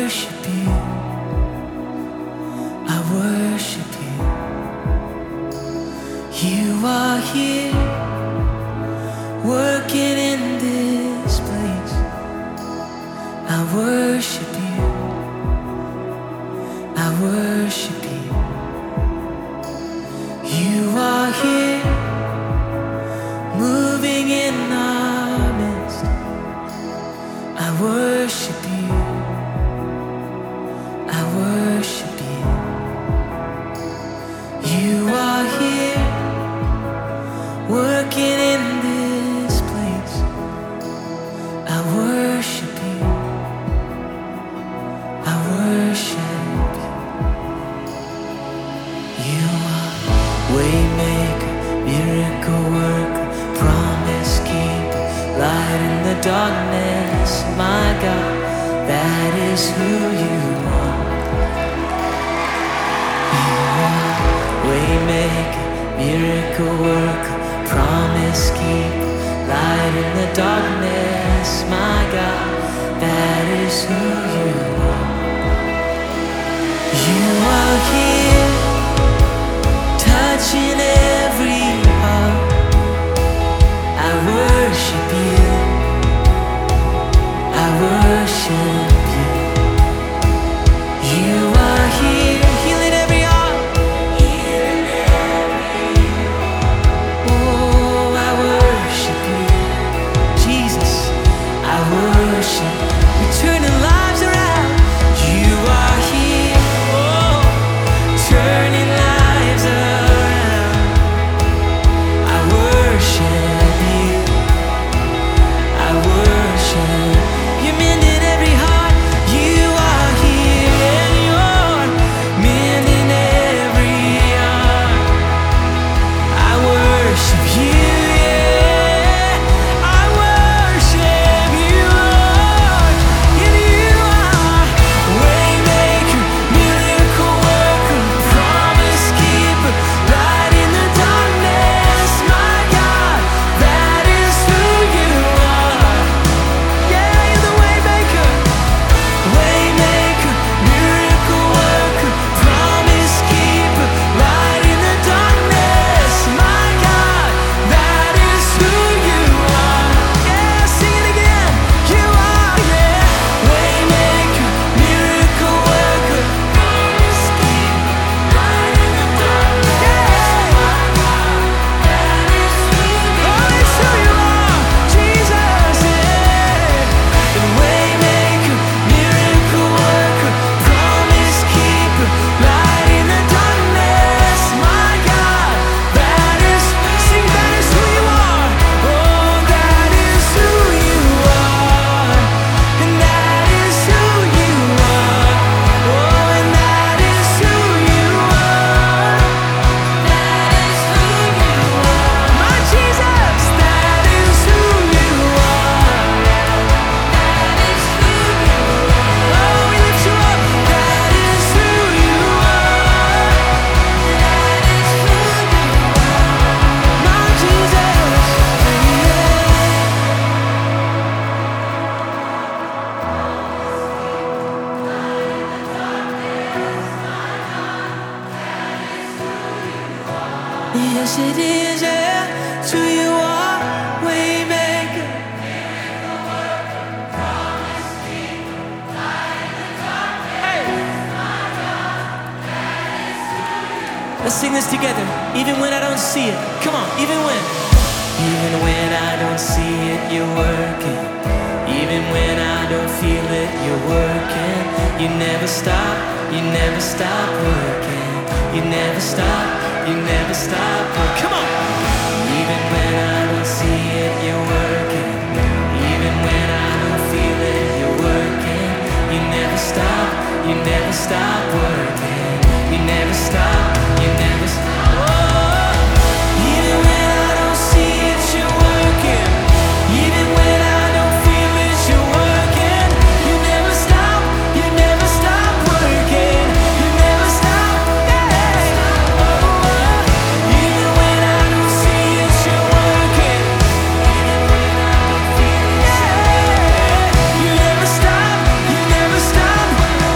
worship you. I worship you. You are here, working in this place. I worship you. I worship you. You are here, moving in our midst. I worship you. I worship you. You are here, working in this place. I worship you. I worship you. You are waymaker, miracle worker, promise keeper, light in the darkness. My God, that is who you are. You are waymaker, miracle worker, promise keeper, light in the darkness. My God, that is who you are. You are here, touching every heart. I worship you. I worship you. You are here, healing every heart. Oh, I worship you, Jesus. I worship, you're turning lives around. You are here, oh, turning lives around. I worship you. I worship. You're mending every heart. You are here, and you're mending every heart. I worship you, yeah. I worship you, Lord. And you are waymaker, miracle worker, promise keeper, light in the darkness. My God, that is who you are. Yeah, you're the waymaker, waymaker, miracle worker, promise keeper, light in the darkness. My God, that is who you are. Yeah, sing it again. You are, yeah, waymaker, miracle worker, promise keeper, light in the darkness. My God, that is who you are. Oh, it's who you are, Jesus, yeah. And waymaker, miracle worker, promise keeper, light in the darkness. My God, that is, sing, that is who you are. Oh, that is who you are. And that is who you are. Oh, and that is who you are. That is who you are. My Jesus, that is who you are. That is who you are. Oh, we lift you up. That is who you are. That is who you are. My Jesus, yes it is, yeah. It's who you are, waymaker. Let's sing this together. Even when I don't see it. Come on, even when. Even when I don't see it, you're working. Even when I don't feel it, you're working. You never stop, you never stop working. You never stop, you never stop working. Come on. Even when I don't see it, you're working. Even when I don't feel it, you're working. You never stop, you never stop working. You never stop, you never stop. Oh, even when I don't see it, you're working. Even when I don't feel it, you're working. You never stop, you never stop working. You never stop, yeah. Oh, even when I don't see it, you're working. Even when I don't feel it, yeah. You never stop, you never stop.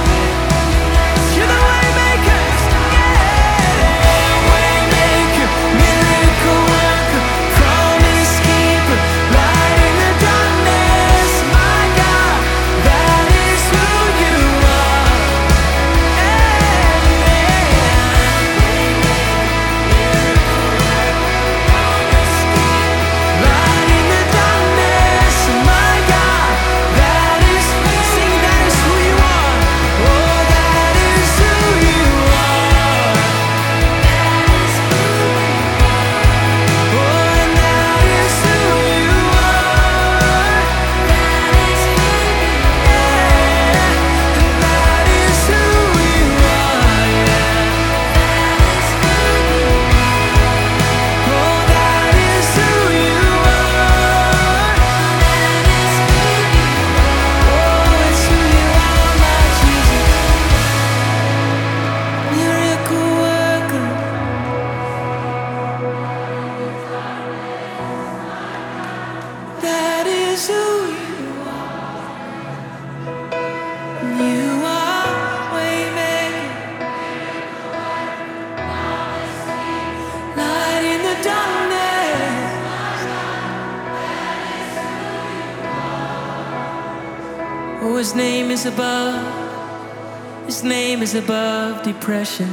His name is above. His name is above depression.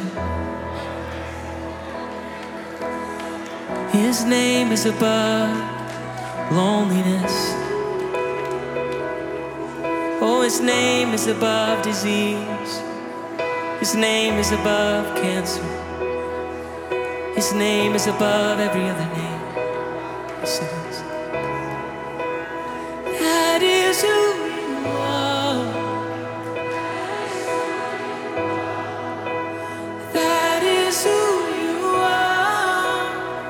His name is above loneliness. Oh, His name is above disease. His name is above cancer. His name is above every other name. Yes, it is. That is who you are. That is who you are.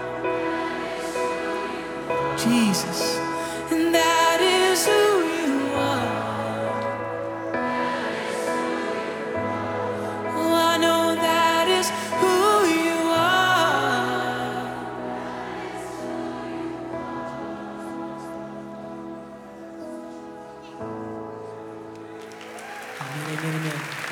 Jesus. And that is who you are. Oh, I know that is who you are. Amen, amen, amen.